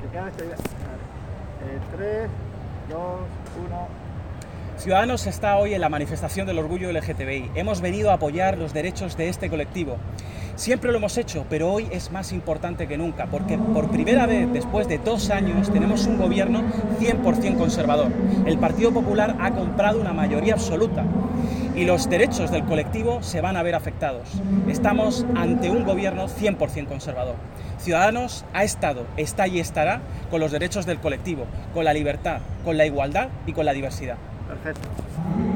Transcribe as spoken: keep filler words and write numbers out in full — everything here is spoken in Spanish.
tres, dos, uno... Ciudadanos está hoy en la manifestación del orgullo L G T B I. Hemos venido a apoyar los derechos de este colectivo. Siempre lo hemos hecho, pero hoy es más importante que nunca, porque por primera vez, después de dos años, tenemos un gobierno cien por cien conservador. El Partido Popular ha comprado una mayoría absoluta y los derechos del colectivo se van a ver afectados. Estamos ante un gobierno cien por cien conservador. Ciudadanos ha estado, está y estará con los derechos del colectivo, con la libertad, con la igualdad y con la diversidad. Perfecto.